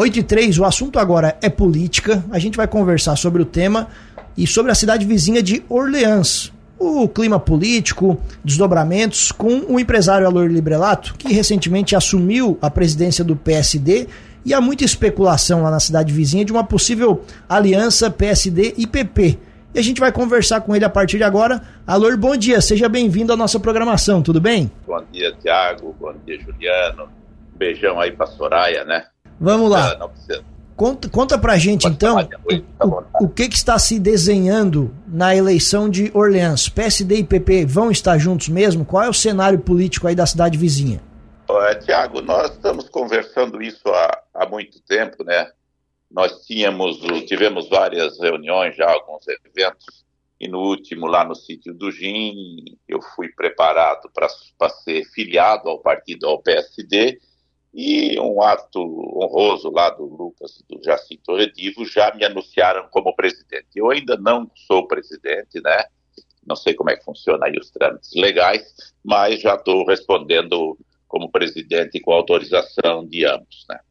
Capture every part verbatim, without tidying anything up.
oito e três, o assunto agora é política. A gente vai conversar sobre o tema e sobre a cidade vizinha de Orleans. O clima político, desdobramentos com o empresário Alor Librelato, que recentemente assumiu a presidência do P S D, e há muita especulação lá na cidade vizinha de uma possível aliança P S D e P P. E a gente vai conversar com ele a partir de agora. Alor, bom dia, seja bem-vindo à nossa programação, tudo bem? Bom dia, Tiago, bom dia, Juliano. Um beijão aí pra Soraya, né? Vamos lá. Ah, não precisa. Conta, conta pra gente, Pode então, falar, tá o, o que, que está se desenhando na eleição de Orleans? P S D e P P vão estar juntos mesmo? Qual é o cenário político aí da cidade vizinha? Uh, Tiago, nós estamos conversando isso há, há muito tempo, né? Nós tínhamos, tivemos várias reuniões já, alguns eventos, e no último, lá no sítio do Gin, eu fui preparado para ser filiado ao partido, ao P S D, e um ato honroso lá do Lucas, do Jacinto Redivo, já me anunciaram como presidente. Eu ainda não sou presidente, né? Não sei como é que funciona aí os trâmites legais, mas já estou respondendo como presidente com autorização de ambos, né?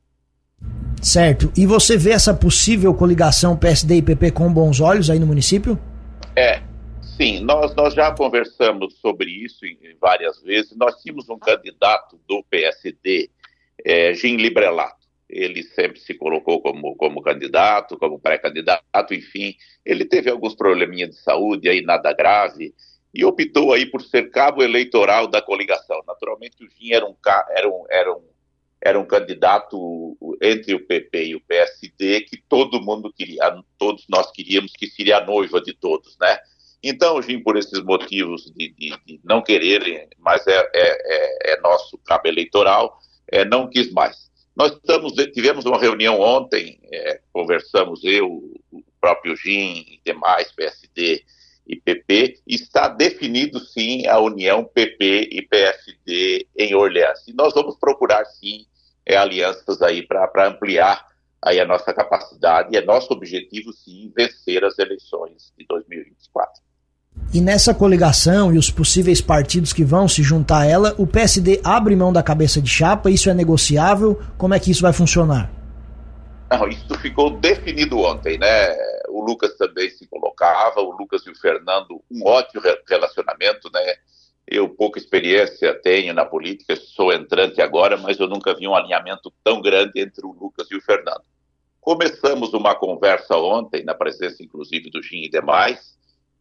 Certo. E você vê essa possível coligação P S D e P P com bons olhos aí no município? É, sim. Nós, nós já conversamos sobre isso em, em várias vezes. Nós tínhamos um candidato do P S D, é, Gin Librelato. Ele sempre se colocou como, como candidato, como pré-candidato, enfim. Ele teve alguns probleminhas de saúde, aí nada grave, e optou aí por ser cabo eleitoral da coligação. Naturalmente, o Gin era um, era um, era um, era um candidato entre o P P e o P S D que todo mundo queria, todos nós queríamos que seria a noiva de todos, né? Então, o Gin, por esses motivos de, de, de não quererem, mas é, é, é, é nosso cabo eleitoral, é, não quis mais. Nós estamos, tivemos uma reunião ontem, é, conversamos eu, o próprio Gin e demais, P S D e P P, está definido sim a união P P e P S D em Orleans. E nós vamos procurar sim é, alianças aí para ampliar aí a nossa capacidade, e é nosso objetivo sim vencer as eleições de dois mil e vinte e quatro. E nessa coligação e os possíveis partidos que vão se juntar a ela, o P S D abre mão da cabeça de chapa, isso é negociável? Como é que isso vai funcionar? Não, isso ficou definido ontem, né? O Lucas também se colocava, o Lucas e o Fernando, um ótimo relacionamento, né? Eu pouca experiência tenho na política, sou entrante agora, mas eu nunca vi um alinhamento tão grande entre o Lucas e o Fernando. Começamos uma conversa ontem, na presença inclusive do Gin e demais,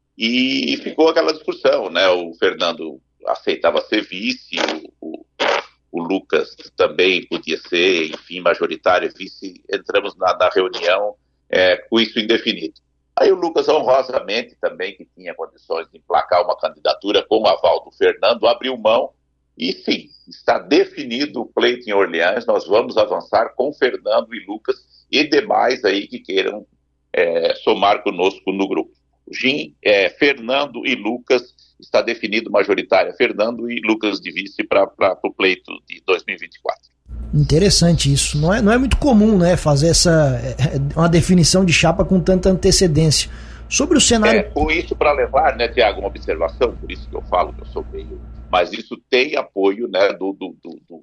e ficou aquela discussão, né? O Fernando aceitava ser vice, o, o O Lucas também podia ser, enfim, majoritário, vice. Entramos na, na reunião é, com isso indefinido. Aí o Lucas, honrosamente, também, que tinha condições de emplacar uma candidatura com o aval do Fernando, abriu mão e, sim, está definido o pleito em Orleans. Nós vamos avançar com Fernando e Lucas e demais aí que queiram é, somar conosco no grupo. Gin, é, Fernando e Lucas, está definido majoritária Fernando e Lucas de vice para o pleito de dois mil e vinte e quatro. Interessante isso. Não é, não é muito comum, né, fazer essa uma definição de chapa com tanta antecedência. Sobre o cenário... É, com isso para levar, né, Tiago, uma observação, por isso que eu falo que eu sou meio... Mas isso tem apoio, né, do, do, do, do,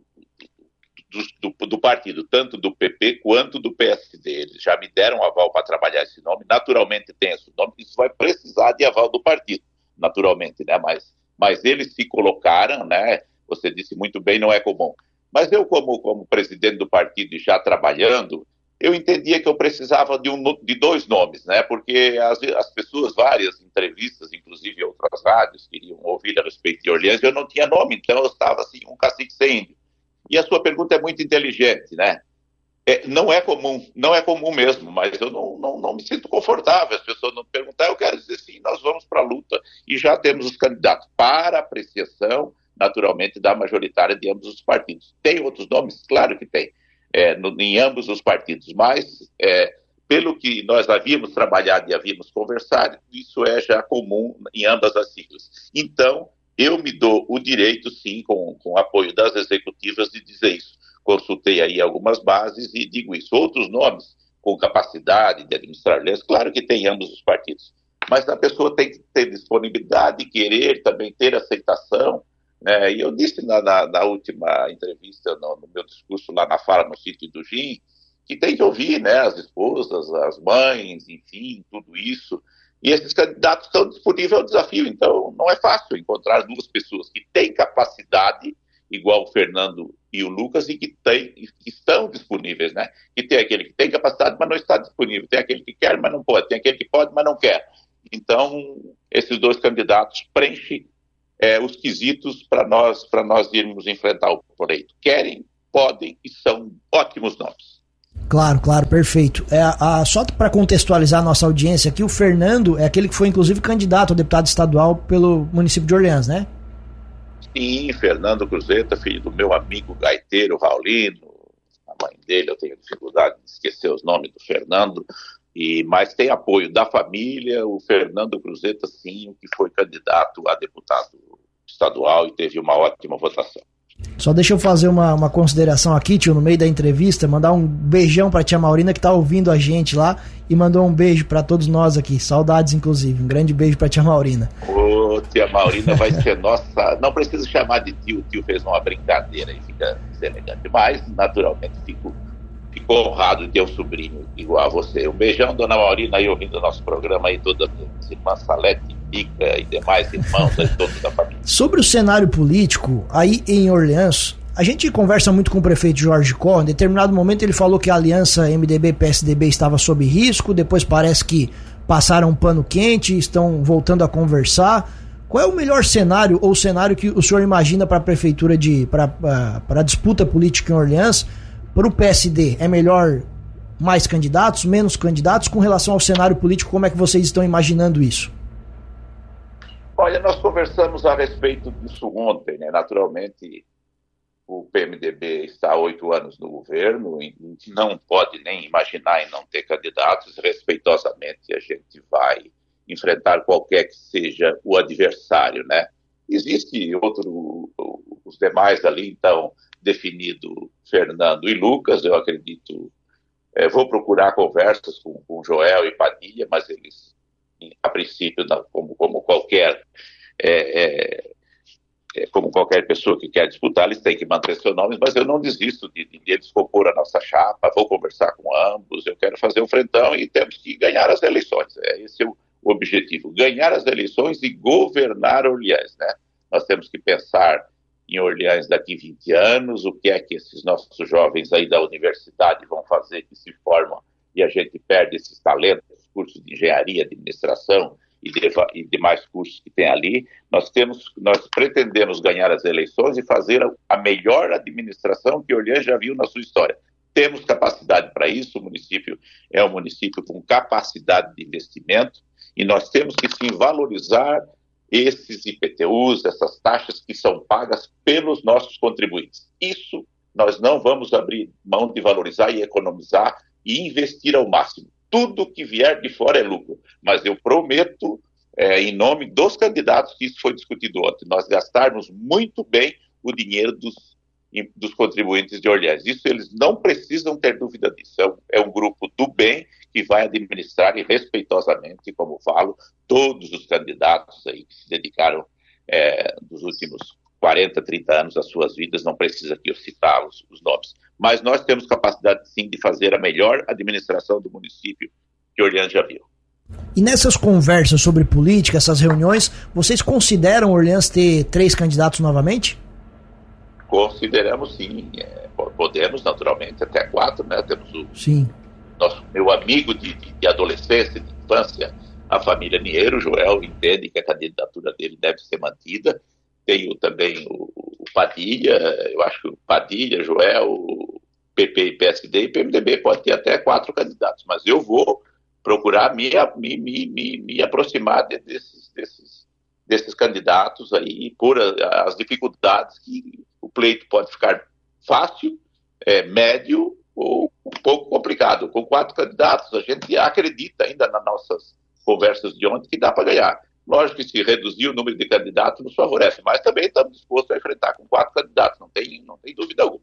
do, do, do partido, tanto do P P quanto do P S D. Eles já me deram aval para trabalhar esse nome, naturalmente tem esse nome, isso vai precisar de aval do partido, naturalmente, né, mas, mas eles se colocaram, né, você disse muito bem, não é comum. Mas eu, como, como presidente do partido e já trabalhando, eu entendia que eu precisava de, um, de dois nomes, né? Porque as, as pessoas, várias entrevistas, inclusive outras rádios, queriam ouvir a respeito de Orleans, eu não tinha nome, então eu estava assim, um cacique sem índio. E a sua pergunta é muito inteligente, né? É, não é comum, não é comum mesmo, mas eu não, não, não me sinto confortável. As pessoas não perguntar, eu quero dizer sim, nós vamos para a luta e já temos os candidatos para apreciação, naturalmente, da majoritária de ambos os partidos. Tem outros nomes? Claro que tem, é, no, em ambos os partidos, mas é, pelo que nós havíamos trabalhado e havíamos conversado, isso é já comum em ambas as siglas. Então, eu me dou o direito, sim, com, com o apoio das executivas, de dizer isso. Consultei aí algumas bases e digo isso. Outros nomes com capacidade de administrar leis, claro que tem ambos os partidos, mas a pessoa tem que ter disponibilidade, querer também ter aceitação, né? E eu disse na, na, na última entrevista, no, no meu discurso lá na fala no sítio do Gin, que tem que ouvir, né, as esposas, as mães, enfim, tudo isso. E esses candidatos estão disponíveis ao desafio, então não é fácil encontrar duas pessoas que têm capacidade, igual o Fernando e o Lucas, e que, tem, que estão disponíveis, né? Que tem aquele que tem capacidade, mas não está disponível, tem aquele que quer, mas não pode, tem aquele que pode, mas não quer. Então, esses dois candidatos preenchem é, os quesitos para nós, para nós irmos enfrentar o pleito. Querem, podem e são ótimos nomes. Claro, claro, perfeito. É, a, só para contextualizar a nossa audiência aqui, o Fernando é aquele que foi inclusive candidato a deputado estadual pelo município de Orleans, né? Sim, Fernando Cruzeta, filho do meu amigo gaiteiro Raulino, a mãe dele, eu tenho dificuldade de esquecer os nomes do Fernando, e, mas tem apoio da família, o Fernando Cruzeta, sim, que foi candidato a deputado estadual e teve uma ótima votação. Só deixa eu fazer uma, uma consideração aqui, tio, no meio da entrevista, mandar um beijão pra tia Maurina que tá ouvindo a gente lá e mandou um beijo pra todos nós aqui, saudades inclusive, um grande beijo pra tia Maurina. Ô, tia Maurina vai ser nossa, não precisa chamar de tio, o tio fez uma brincadeira e fica deselegante, mas naturalmente fico, fico honrado de ter um sobrinho igual a você. Um beijão, dona Maurina, aí ouvindo o nosso programa aí, toda a minha irmã Salete, Pica e demais irmãos aí, todos da família. Sobre o cenário político, aí em Orleans, a gente conversa muito com o prefeito Jorge Corr. Em determinado momento ele falou que a aliança M D B P S D B estava sob risco, depois parece que passaram um pano quente, estão voltando a conversar. Qual é o melhor cenário ou cenário que o senhor imagina para a prefeitura de para a disputa política em Orleans? Para o P S D, é melhor mais candidatos, menos candidatos? Com relação ao cenário político, como é que vocês estão imaginando isso? Olha, nós conversamos a respeito disso ontem, né? Naturalmente, o P M D B está há oito anos no governo, e não pode nem imaginar em não ter candidatos. Respeitosamente, a gente vai enfrentar qualquer que seja o adversário, né? Existe outro, os demais ali, então, definido Fernando e Lucas, eu acredito, é, vou procurar conversas com, com Joel e Padilha, mas eles, a princípio, não, como, como qualquer é, é, é, como qualquer pessoa que quer disputar, eles têm que manter seus nomes, mas eu não desisto de, de eles compor a nossa chapa, vou conversar com ambos, eu quero fazer o frentão e temos que ganhar as eleições, é, esse é o, o objetivo, ganhar as eleições e governar Orleans, né? Nós temos que pensar em Orleans daqui a vinte anos, o que é que esses nossos jovens aí da universidade vão fazer que se formam e a gente perde esses talentos, cursos de engenharia, administração e, de, e demais cursos que tem ali. Nós temos, nós pretendemos ganhar as eleições e fazer a, a melhor administração que Orleans já viu na sua história. Temos capacidade para isso, o município é um município com capacidade de investimento e nós temos que sim valorizar esses I P T Us, essas taxas que são pagas pelos nossos contribuintes. Isso nós não vamos abrir mão de valorizar e economizar e investir ao máximo. Tudo que vier de fora é lucro, mas eu prometo, é, em nome dos candidatos, que isso foi discutido ontem, nós gastarmos muito bem o dinheiro dos, dos contribuintes de Orleans. Isso eles não precisam ter dúvida disso. É um, é um grupo do bem que vai administrar e respeitosamente, como falo, todos os candidatos aí que se dedicaram é, nos últimos quarenta, trinta anos às suas vidas, não precisa aqui eu citar os, os nomes. Mas nós temos capacidade, sim, de fazer a melhor administração do município que Orleans já viu. E nessas conversas sobre política, essas reuniões, vocês consideram Orleans ter três candidatos novamente? Consideramos, sim. É, podemos, naturalmente, até quatro, né? Temos o sim. nosso, meu amigo de, de, de adolescência, de infância, a família Niero, Joel, entende que a candidatura dele deve ser mantida. Tenho também o, o Padilha, eu acho que o Padilha, Joel, o P P e P S D e P M D B pode ter até quatro candidatos, mas eu vou procurar me, me, me, me, me aproximar de, desses, desses, desses candidatos aí, por a, as dificuldades que o pleito pode ficar fácil, é, médio ou um pouco complicado. Com quatro candidatos, a gente acredita ainda nas nossas conversas de ontem que dá para ganhar. Lógico que se reduzir o número de candidatos nos favorece, mas também estamos dispostos a enfrentar com quatro candidatos, não tem, não tem dúvida alguma.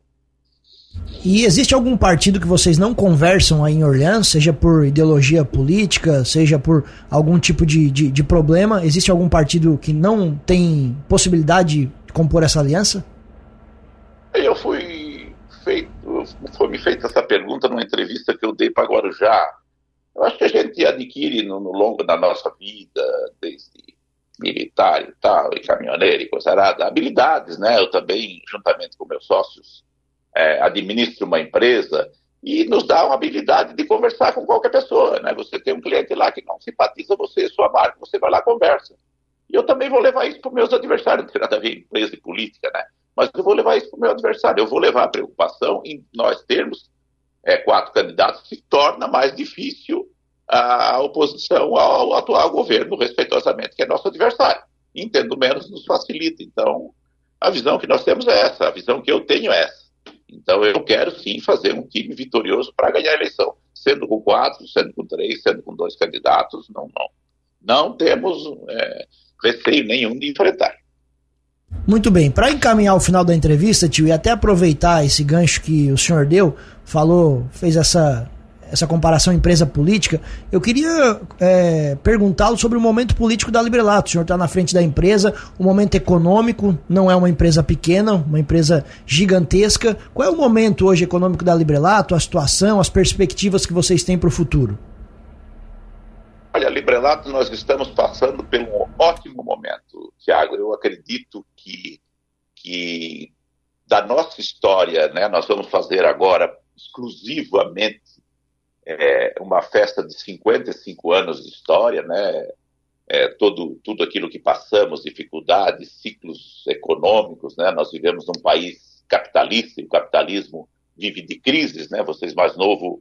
E existe algum partido que vocês não conversam aí em Orleans, seja por ideologia política, seja por algum tipo de, de, de problema? Existe algum partido que não tem possibilidade de compor essa aliança? Eu fui feito, foi me fez essa pergunta numa entrevista que eu dei para Guarujá. Eu acho que a gente adquire no, no longo da nossa vida, desde militar e tal, e caminhoneiro e coisa arada, habilidades, né? Eu também, juntamente com meus sócios, é, administro uma empresa e nos dá uma habilidade de conversar com qualquer pessoa, né? Você tem um cliente lá que não simpatiza você, sua marca, você vai lá e conversa. E eu também vou levar isso para os meus adversários, não tem nada a ver com empresa e política, né? Mas eu vou levar isso para o meu adversário, eu vou levar a preocupação em nós termos é, quatro candidatos, se torna mais difícil a oposição ao atual governo, respeitosamente, que é nosso adversário. Entendo menos, nos facilita. Então, a visão que nós temos é essa, a visão que eu tenho é essa. Então, eu quero sim fazer um time vitorioso para ganhar a eleição, sendo com quatro, sendo com três, sendo com dois candidatos, não, não, não temos é, receio nenhum de enfrentar. Muito bem, para encaminhar o final da entrevista, tio, e até aproveitar esse gancho que o senhor deu, falou, fez essa, essa comparação empresa política, eu queria é, perguntá-lo sobre o momento político da Librelato. O senhor está na frente da empresa, o momento econômico, não é uma empresa pequena, uma empresa gigantesca. Qual é o momento hoje econômico da Librelato, a situação, as perspectivas que vocês têm para o futuro? Olha, Librelato, nós estamos passando por um ótimo momento, Tiago. Eu acredito que, que da nossa história, né, nós vamos fazer agora exclusivamente é, uma festa de cinquenta e cinco anos de história, né, é, todo, tudo aquilo que passamos, dificuldades, ciclos econômicos, né, nós vivemos num país capitalista e o capitalismo vive de crises, né, vocês mais novos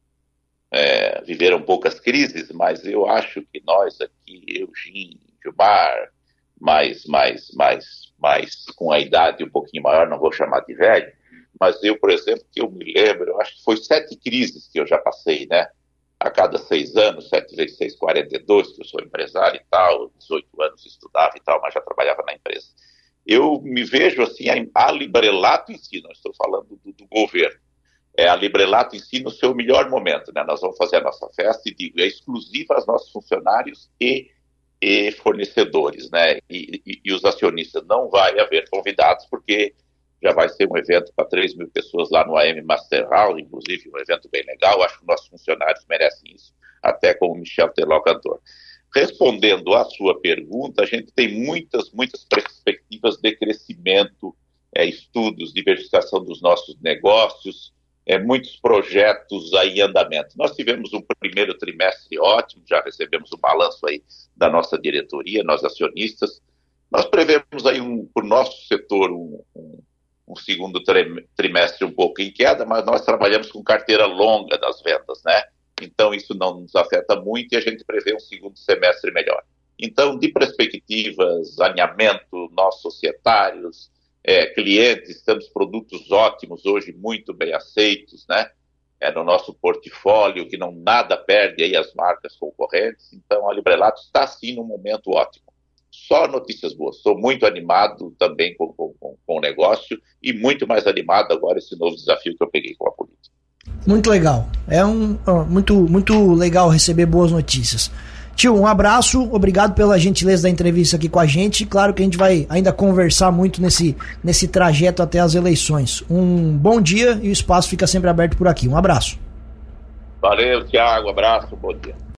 É, viveram poucas crises, mas eu acho que nós aqui, eu, Gin, Gilmar, mais, mais, mais, mais com a idade um pouquinho maior, não vou chamar de velho, mas eu, por exemplo, que eu me lembro, eu acho que foi sete crises que eu já passei, né? A cada seis anos, sete vezes seis, quarenta e dois, que eu sou empresário e tal, dezoito anos estudava e tal, mas já trabalhava na empresa. Eu me vejo assim, a, a Librelato em si, não estou falando do, do governo, é a Librelato em si no seu melhor momento, né? Nós vamos fazer a nossa festa e digo, é exclusiva aos nossos funcionários e, e fornecedores, né? E, e, e os acionistas. Não vai haver convidados, porque já vai ser um evento para três mil pessoas lá no A M Master Hall, inclusive um evento bem legal. Acho que nossos funcionários merecem isso, até com o Michel Teló cantor. Respondendo à sua pergunta, a gente tem muitas, muitas perspectivas de crescimento, é, estudos, diversificação dos nossos negócios, É, muitos projetos aí em andamento. Nós tivemos um primeiro trimestre ótimo, já recebemos o balanço aí da nossa diretoria, nós acionistas. Nós prevemos aí, um, por nosso setor, um, um, um segundo trimestre um pouco em queda, mas nós trabalhamos com carteira longa das vendas, né? Então isso não nos afeta muito e a gente prevê um segundo semestre melhor. Então, de perspectivas, alinhamento, nós societários, É, clientes, temos produtos ótimos hoje, muito bem aceitos, né? É no nosso portfólio, que não nada perde aí as marcas concorrentes. Então, a Librelato está, sim, num momento ótimo. Só notícias boas. Estou muito animado também com, com, com o negócio e muito mais animado agora esse novo desafio que eu peguei com a política. Muito legal. É um, muito, muito legal receber boas notícias. Tio, um abraço, obrigado pela gentileza da entrevista aqui com a gente. Claro que a gente vai ainda conversar muito nesse, nesse trajeto até as eleições. Um bom dia e o espaço fica sempre aberto por aqui. Um abraço. Valeu, Tiago, abraço, bom dia.